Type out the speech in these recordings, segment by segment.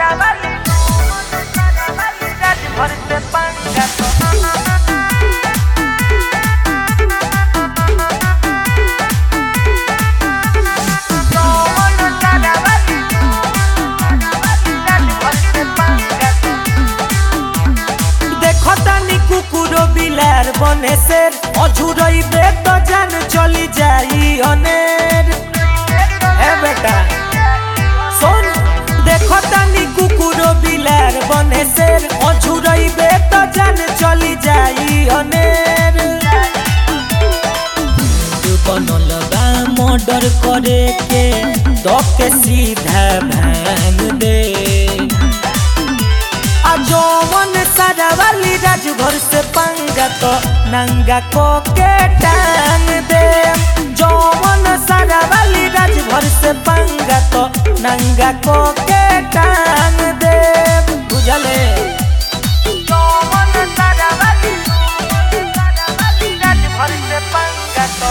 बिलार बने शेर अझुरइबे तो जान चली जाई अनेर। ए बेटा सुन, देखो तानी कुकुरो बिलार बने शेर अझुरइबे तो जान चली जाई अनेर। बनल बा मर्डर करे के के सीधा भांग दे। जौवन सारा वाली राजभर से पंगा तो नंगा को के टांग दे। जौवन सारा वाली राजभर से पंगा तो नंगा को के टांग दे। बुझले जौवन सारा वाली राजभर से पंगा तो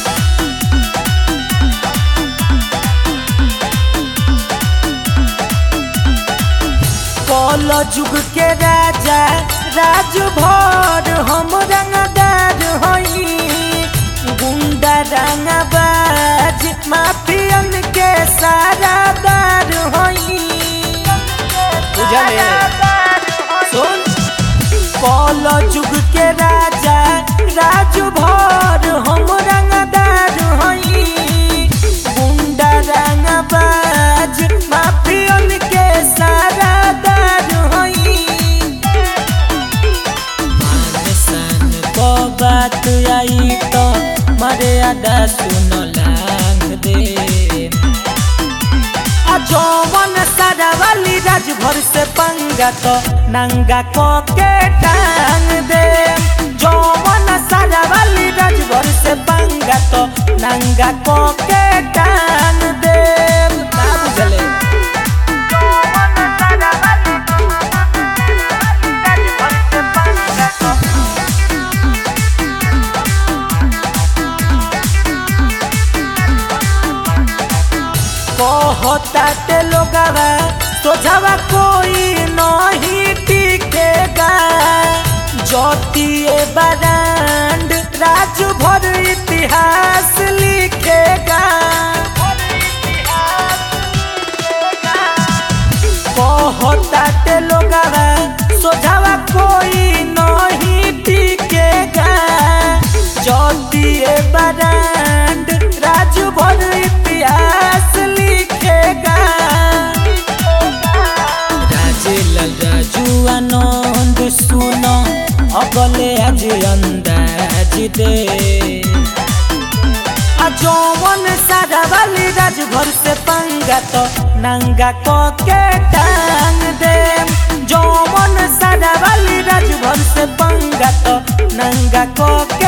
कल जुग के राजा राजभर हम रंगदार हई। गुंडा रंगबाज माफियन के सारादार हई। बुझले सुन, कल जुग के राजा राजभर हम रंगदार हई। गुंडा रंगबाज माफियन के सारादार बात आई तो मारे आदा सुन लांग दे। जौवन सारा वाली राजभर से पंगा तो नंगा को के टांग दे। जौवन सारा वाली राजभर से पंगा तो नंगा को के टांग दे। बुझले कहता लोगवा सोझावा कोई नहीं टिकेगा। ज्योतिए बरांड राजभर इतिहास लिखेगा। कहता लोगवा सोझावा कोई नहीं टिकेगा। ज्योतिए बरांड राजभर इतिहास लिखेगा। राजू आनंद सुनो अगले आज अंदाज दे। जौवन सारा वाली राजभर से पंगा तो नंगा को के टांग दे। जौवन सारा वाली राजभर से पंगा तो नंगा को के